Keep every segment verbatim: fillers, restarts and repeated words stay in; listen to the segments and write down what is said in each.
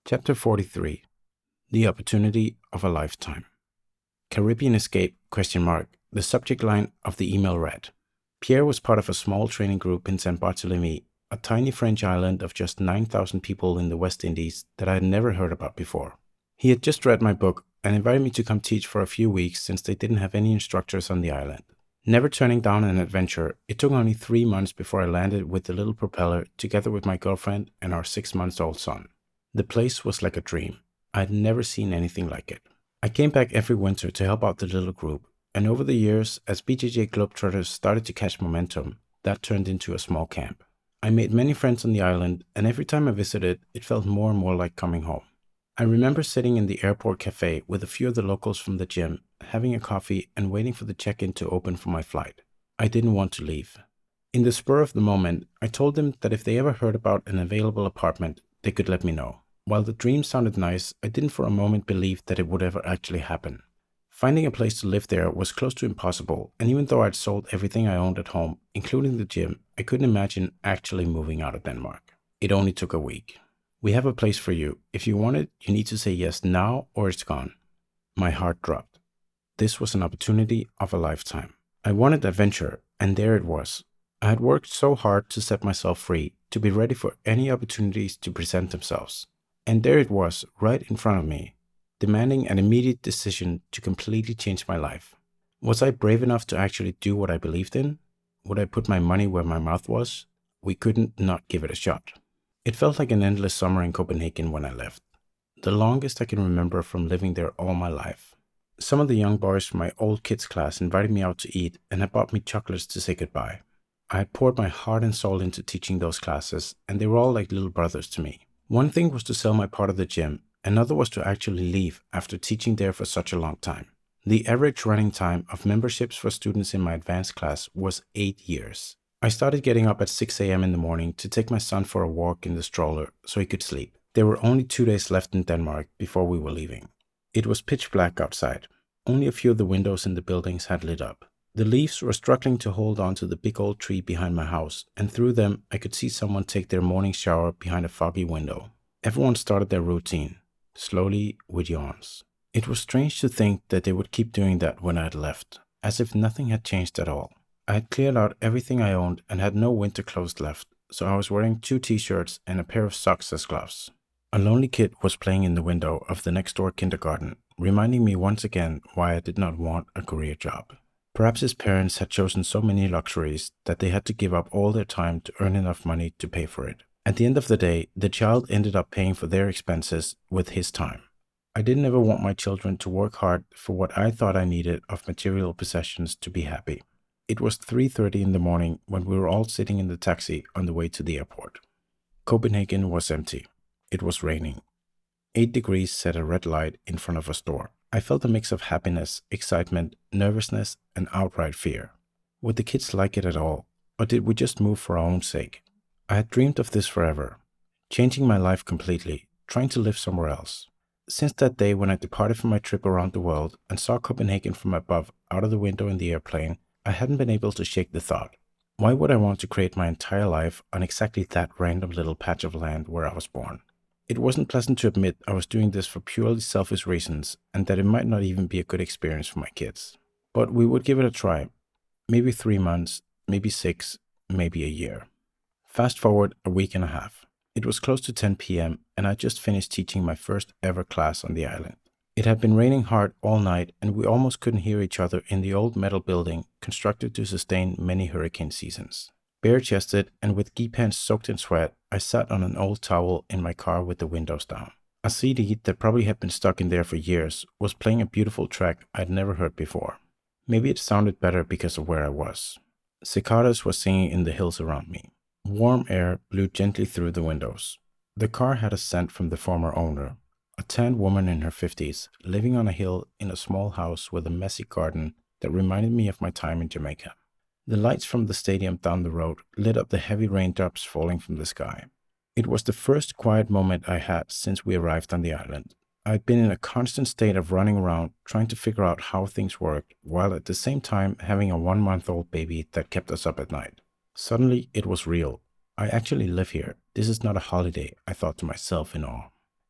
Chapter forty-three. The Opportunity of a Lifetime. Caribbean Escape, question mark. The subject line of the email read, Pierre was part of a small training group in Saint Barthélemy, a tiny French island of just nine thousand people in the West Indies that I had never heard about before. He had just read my book and invited me to come teach for a few weeks since they didn't have any instructors on the island. Never turning down an adventure, it took only three months before I landed with the little propeller together with my girlfriend and our six-month-old son. The place was like a dream. I had never seen anything like it. I came back every winter to help out the little group, and over the years, as B J J Globetrotters started to catch momentum, that turned into a small camp. I made many friends on the island, and every time I visited, it felt more and more like coming home. I remember sitting in the airport cafe with a few of the locals from the gym, having a coffee and waiting for the check-in to open for my flight. I didn't want to leave. In the spur of the moment, I told them that if they ever heard about an available apartment, they could let me know. While the dream sounded nice, I didn't for a moment believe that it would ever actually happen. Finding a place to live there was close to impossible, and even though I'd sold everything I owned at home, including the gym, I couldn't imagine actually moving out of Denmark. It only took a week. We have a place for you. If you want it, you need to say yes now or it's gone. My heart dropped. This was an opportunity of a lifetime. I wanted adventure, and there it was. I had worked so hard to set myself free, to be ready for any opportunities to present themselves. And there it was, right in front of me, demanding an immediate decision to completely change my life. Was I brave enough to actually do what I believed in? Would I put my money where my mouth was? We couldn't not give it a shot. It felt like an endless summer in Copenhagen when I left. The longest I can remember from living there all my life. Some of the young boys from my old kids class invited me out to eat and had bought me chocolates to say goodbye. I had poured my heart and soul into teaching those classes, and they were all like little brothers to me. One thing was to sell my part of the gym, another was to actually leave after teaching there for such a long time. The average running time of memberships for students in my advanced class was eight years. I started getting up at six a.m. in the morning to take my son for a walk in the stroller so he could sleep. There were only two days left in Denmark before we were leaving. It was pitch black outside. Only a few of the windows in the buildings had lit up. The leaves were struggling to hold on to the big old tree behind my house, and through them I could see someone take their morning shower behind a foggy window. Everyone started their routine, slowly with yawns. It was strange to think that they would keep doing that when I had left, as if nothing had changed at all. I had cleared out everything I owned and had no winter clothes left, so I was wearing two t-shirts and a pair of socks as gloves. A lonely kid was playing in the window of the next-door kindergarten, reminding me once again why I did not want a career job. Perhaps his parents had chosen so many luxuries that they had to give up all their time to earn enough money to pay for it. At the end of the day, the child ended up paying for their expenses with his time. I didn't ever want my children to work hard for what I thought I needed of material possessions to be happy. It was three thirty in the morning when we were all sitting in the taxi on the way to the airport. Copenhagen was empty. It was raining. Eight degrees set a red light in front of a store. I felt a mix of happiness, excitement, nervousness, and outright fear. Would the kids like it at all, or did we just move for our own sake? I had dreamed of this forever, changing my life completely, trying to live somewhere else. Since that day when I departed from my trip around the world and saw Copenhagen from above out of the window in the airplane, I hadn't been able to shake the thought. Why would I want to create my entire life on exactly that random little patch of land where I was born? It wasn't pleasant to admit I was doing this for purely selfish reasons and that it might not even be a good experience for my kids. But we would give it a try. Maybe three months, maybe six, maybe a year. Fast forward a week and a half. It was close to ten p.m. and I just finished teaching my first ever class on the island. It had been raining hard all night and we almost couldn't hear each other in the old metal building constructed to sustain many hurricane seasons. Bare-chested and with gi pants soaked in sweat, I sat on an old towel in my car with the windows down. A C D that probably had been stuck in there for years was playing a beautiful track I'd never heard before. Maybe it sounded better because of where I was. Cicadas were singing in the hills around me. Warm air blew gently through the windows. The car had a scent from the former owner, a tanned woman in her fifties, living on a hill in a small house with a messy garden that reminded me of my time in Jamaica. The lights from the stadium down the road lit up the heavy raindrops falling from the sky. It was the first quiet moment I had since we arrived on the island. I had been in a constant state of running around trying to figure out how things worked, while at the same time having a one-month-old baby that kept us up at night. Suddenly, it was real. I actually live here. This is not a holiday, I thought to myself in awe.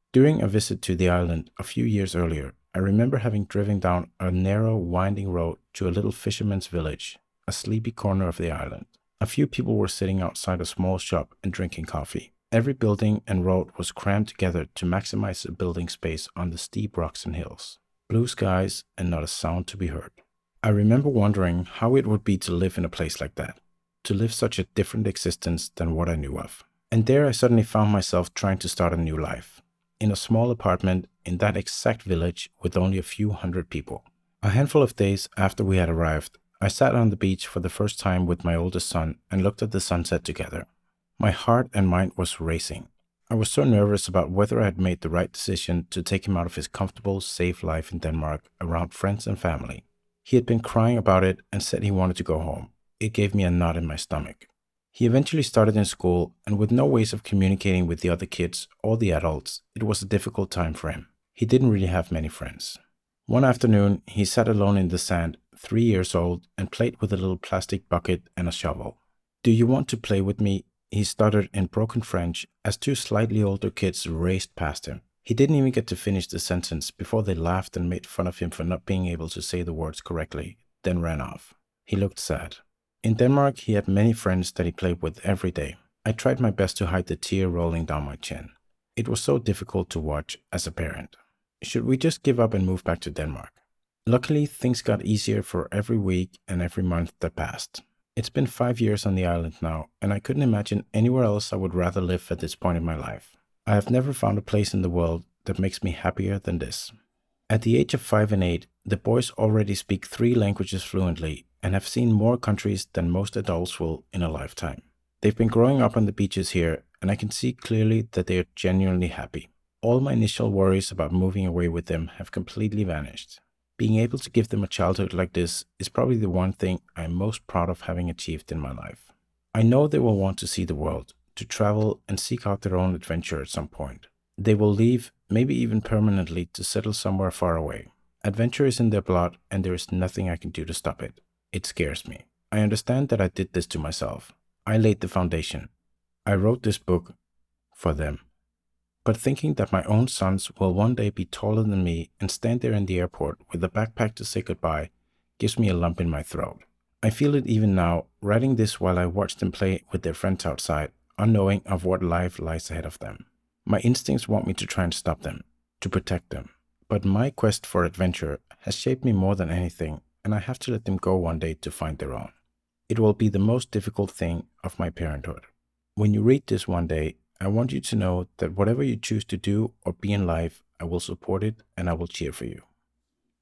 During a visit to the island a few years earlier, I remember having driven down a narrow, winding road to a little fisherman's village, a sleepy corner of the island. A few people were sitting outside a small shop and drinking coffee. Every building and road was crammed together to maximize the building space on the steep rocks and hills. Blue skies and not a sound to be heard. I remember wondering how it would be to live in a place like that, to live such a different existence than what I knew of. And there I suddenly found myself trying to start a new life, in a small apartment in that exact village with only a few hundred people. A handful of days after we had arrived, I sat on the beach for the first time with my oldest son and looked at the sunset together. My heart and mind was racing. I was so nervous about whether I had made the right decision to take him out of his comfortable, safe life in Denmark around friends and family. He had been crying about it and said he wanted to go home. It gave me a knot in my stomach. He eventually started in school, and with no ways of communicating with the other kids or the adults, it was a difficult time for him. He didn't really have many friends. One afternoon, he sat alone in the sand, three years old, and played with a little plastic bucket and a shovel. "Do you want to play with me?" he stuttered in broken French as two slightly older kids raced past him. He didn't even get to finish the sentence before they laughed and made fun of him for not being able to say the words correctly, then ran off. He looked sad. In Denmark, he had many friends that he played with every day. I tried my best to hide the tear rolling down my chin. It was so difficult to watch as a parent. Should we just give up and move back to Denmark? Luckily, things got easier for every week and every month that passed. It's been five years on the island now, and I couldn't imagine anywhere else I would rather live at this point in my life. I have never found a place in the world that makes me happier than this. At the age of five and eight, the boys already speak three languages fluently and have seen more countries than most adults will in a lifetime. They've been growing up on the beaches here, and I can see clearly that they are genuinely happy. All my initial worries about moving away with them have completely vanished. Being able to give them a childhood like this is probably the one thing I'm most proud of having achieved in my life. I know they will want to see the world, to travel and seek out their own adventure at some point. They will leave, maybe even permanently, to settle somewhere far away. Adventure is in their blood, and there is nothing I can do to stop it. It scares me. I understand that I did this to myself. I laid the foundation. I wrote this book for them. But thinking that my own sons will one day be taller than me and stand there in the airport with a backpack to say goodbye gives me a lump in my throat. I feel it even now, writing this while I watch them play with their friends outside, unknowing of what life lies ahead of them. My instincts want me to try and stop them, to protect them. But my quest for adventure has shaped me more than anything, and I have to let them go one day to find their own. It will be the most difficult thing of my parenthood. When you read this one day, I want you to know that whatever you choose to do or be in life, I will support it and I will cheer for you.